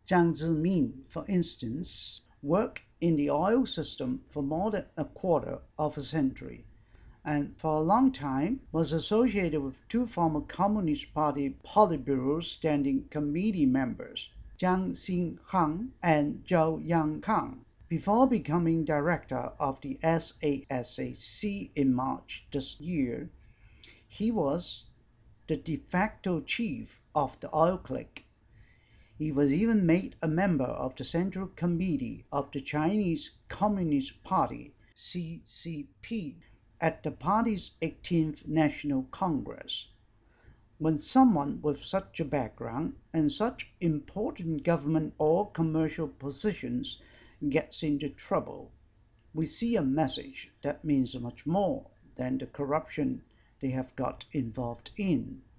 Jiang Zemin, for instance, worked in the oil system for more than a quarter of a century, and for a long time was associated with two former Communist Party Politburo Standing Committee members, Jiang Xinhang and Zhou Yangkang. Before becoming director of the SASAC in March this year, he was the de facto chief of the oil clique. He was even made a member of the Central Committee of the Chinese Communist Party (CCP) at the party's 18th National Congress. When someone with such a background and such important government or commercial positions gets into trouble, we see a message that means much more than the corruption they have got involved in.